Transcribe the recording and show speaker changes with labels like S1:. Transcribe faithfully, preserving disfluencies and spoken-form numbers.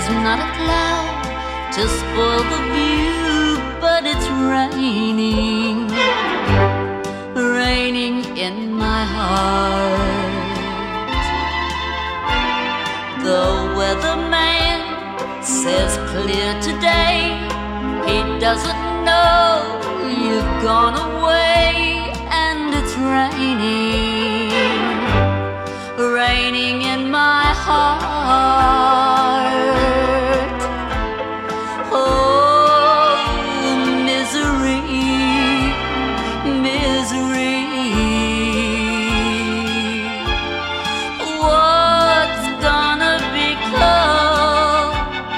S1: There's not a cloud to spoil the view, but it's raining, raining in my heart. The weatherman says clear today. He doesn't know you've gone away, and it's raining, raining in my heart.